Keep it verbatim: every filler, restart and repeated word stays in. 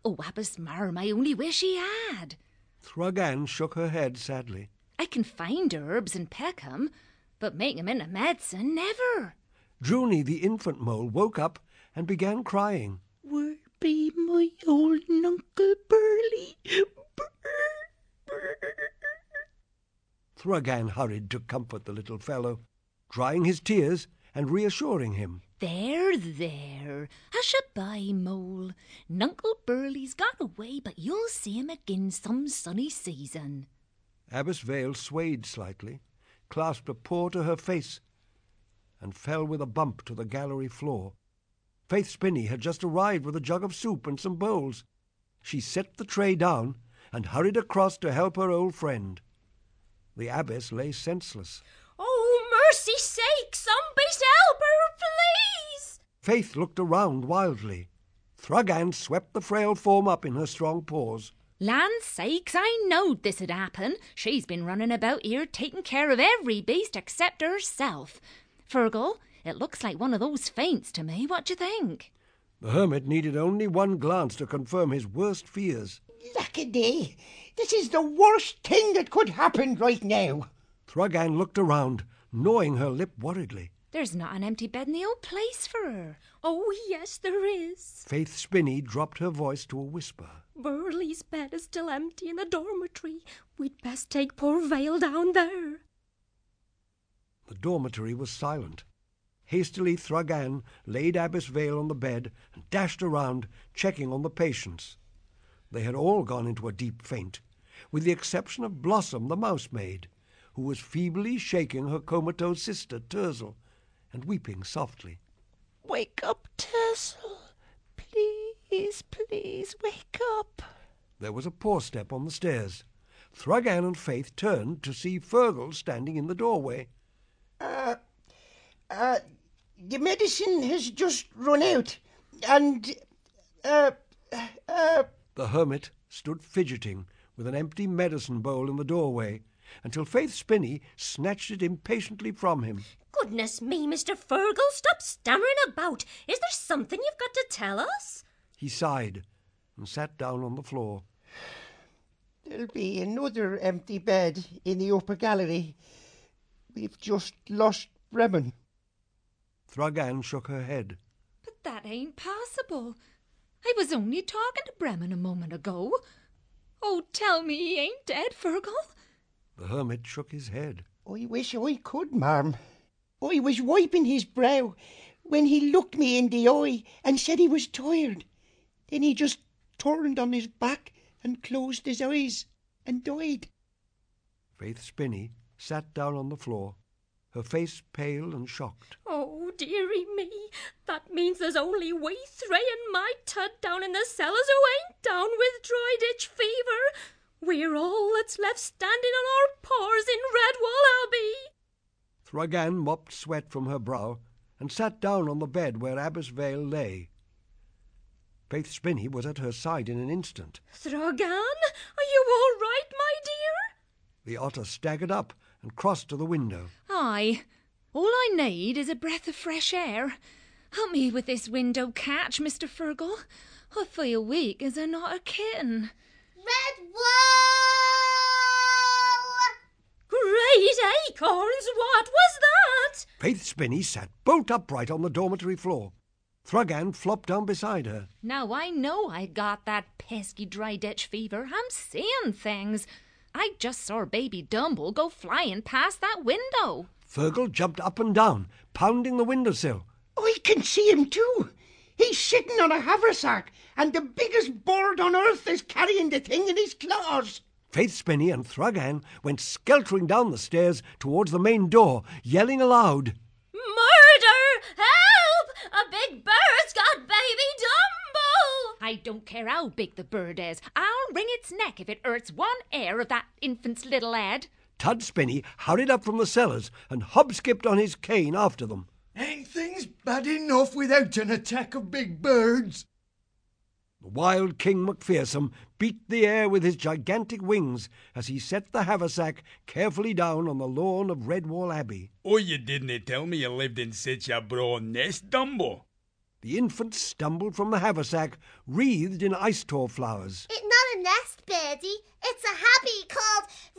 Oh, Abbess Marm, I only wish he had. Thragan shook her head sadly. I can find herbs in Peckham, but make 'em into medicine, never. Droony, the infant mole, woke up and began crying. Where be my old Uncle Burley? Thragan hurried to comfort the little fellow, drying his tears and reassuring him. There, there. Hush-a-bye, mole. Nuncle Burley's got away, but you'll see him again some sunny season. Abbess Vale swayed slightly, clasped a paw to her face, and fell with a bump to the gallery floor. Faith Spinney had just arrived with a jug of soup and some bowls. She set the tray down and hurried across to help her old friend. The abbess lay senseless. Oh, mercy sake, somebody's help her, please! Faith looked around wildly. Thragan swept the frail form up in her strong paws. Land's sakes, I knowed this'd happen. She's been running about here taking care of every beast except herself. Fergal, it looks like one of those faints to me. What d'you think? The hermit needed only one glance to confirm his worst fears. Lackaday! This is the worst thing that could happen right now. Thragan looked around, gnawing her lip worriedly. There's not an empty bed in the old place for her. Oh, yes, there is. Faith Spinney dropped her voice to a whisper. Burley's bed is still empty in the dormitory. We'd best take poor Vale down there. The dormitory was silent. Hastily Thragan laid Abbess Vale on the bed and dashed around, checking on the patients. They had all gone into a deep faint, with the exception of Blossom the mousemaid, who was feebly shaking her comatose sister Tersel and weeping softly. Wake up, Tersel. Please, please, wake up. There was a paw step on the stairs. Thragan and Faith turned to see Fergal standing in the doorway. Uh, uh, the medicine has just run out, and, uh, uh... The hermit stood fidgeting with an empty medicine bowl in the doorway until Faith Spinney snatched it impatiently from him. Goodness me, Mister Fergal, stop stammering about. Is there something you've got to tell us? He sighed and sat down on the floor. There'll be another empty bed in the upper gallery. We've just lost Bremen. Thragan shook her head. But that ain't possible. I was only talking to Bremen a moment ago. Oh, tell me he ain't dead, Fergal. The hermit shook his head. I wish I could, ma'am. I was wiping his brow when he looked me in the eye and said he was tired. Then he just turned on his back and closed his eyes and died. Faith Spinney sat down on the floor, her face pale and shocked. Oh, dearie me, that means there's only we three and my Tud down in the cellars who ain't down with dry ditch fever. We're all that's left standing on our paws in Redwall Abbey. Thragan mopped sweat from her brow and sat down on the bed where Abbess Vale lay. Faith Spinney was at her side in an instant. Thragan, are you all right, my dear? The otter staggered up and crossed to the window. Aye. All I need is a breath of fresh air. Help me with this window catch, Mister Fergal. I feel weak as a not a kitten. Redwall! Great acorns, what was that? Faith Spinney sat bolt upright on the dormitory floor. Thragan flopped down beside her. Now I know I got that pesky dry ditch fever. I'm seeing things. I just saw baby Dumble go flying past that window. Fergal jumped up and down, pounding the windowsill. I can see him too. He's sitting on a haversack, and the biggest bird on earth is carrying the thing in his claws. Faith Spinney and Thragan went skeltering down the stairs towards the main door, yelling aloud. Murder! Help! A big bird's got baby Dumble! I don't care how big the bird is. I'll wring its neck if it hurts one hair of that infant's little head. Tud Spinney hurried up from the cellars and hop-skipped on his cane after them. Ain't things bad enough without an attack of big birds? The wild King Macpherson beat the air with his gigantic wings as he set the haversack carefully down on the lawn of Redwall Abbey. Oh, you didn't tell me you lived in such a broad nest, Dumbo. The infant stumbled from the haversack, wreathed in ice-tor flowers. It's not a nest, Birdie. It's a habit called